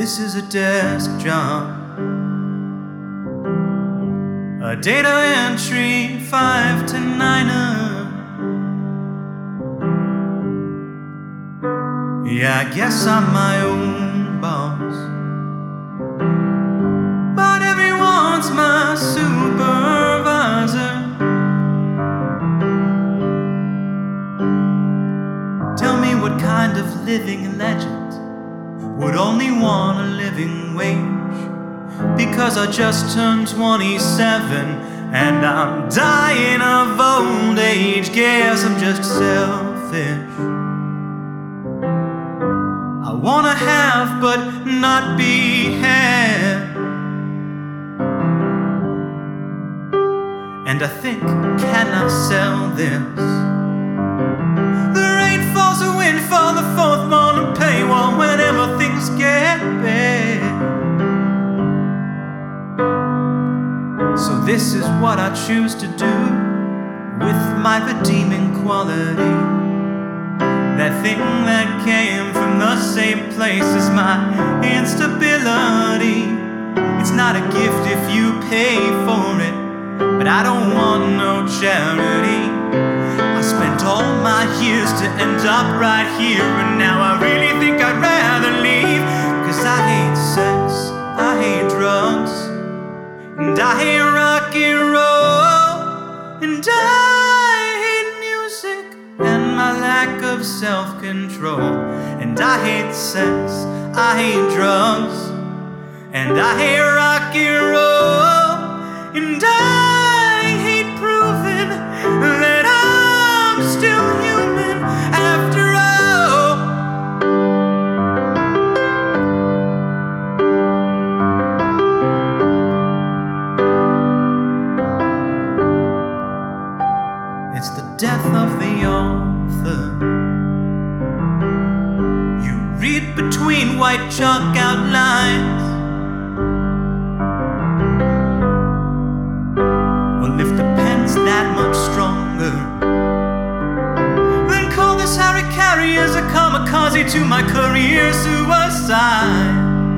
This is a desk job, a data entry 5 to 9er. Yeah, I guess I'm my own boss, but everyone's my supervisor. Tell me what kind of living legend would only want a living wage, because I just turned 27 and I'm dying of old age. Guess I'm just selfish. I wanna have but not be had, and I think, can I sell this? The rain falls, a wind for the fourth morning paywall whenever things get bad. So this is what I choose to do with my redeeming quality, that thing that came from the same place as my instability. It's not a gift if you pay for it, but I don't want no charity. I spent all my years to end up right here, and now I really think I'd rather leave. Cause I hate sex, I hate drugs, and I hate rock and roll, and I hate music and my lack of self-control. And I hate sex, I hate drugs, and I hate rock and roll, and I hate proving that I'm still human after all. It's the death of the author. You read between white chalk outlines. Well, if the pen's that much stronger, then call this Harry Carey as a kamikaze to my career suicide.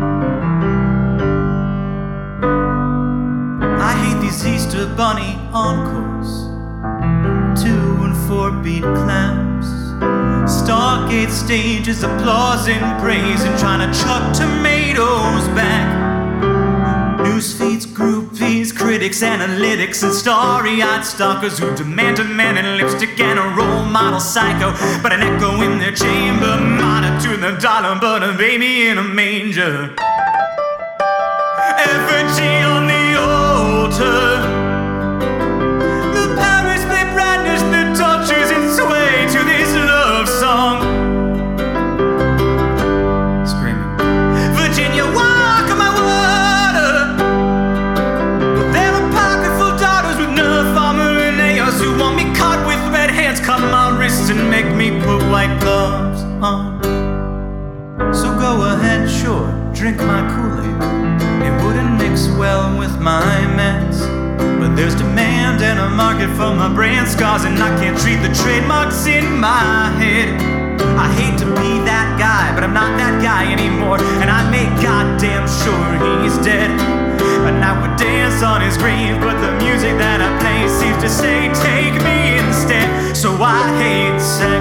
I hate these Easter Bunny encores, 2 and 4 beat claps, Stargate stages, applause and praise, and trying to chuck tomatoes back. Newsfeeds, groupies, critics, analytics, and starry-eyed stalkers who demand a man in lipstick and a role model psycho, but an echo in their chamber, martyr to the dollar, but a baby in a manger. Effigy on the altar, the Paris play brandished the tortures its way to this love song, screaming, Virginia, walk on my water. But there are pocketful daughters with nerve armor and nails who want me caught with red hands, cut my wrists and make me put white gloves on. So go ahead, sure, drink my Kool-Aid. It wouldn't mix well with my meds, but there's demand and a market for my brand scars, and I can't treat the trademarks in my head. I hate to be that guy, but I'm not that guy anymore, and I make goddamn sure he's dead. And I would dance on his grave, but the music that I play seems to say, take me instead. So I hate sex,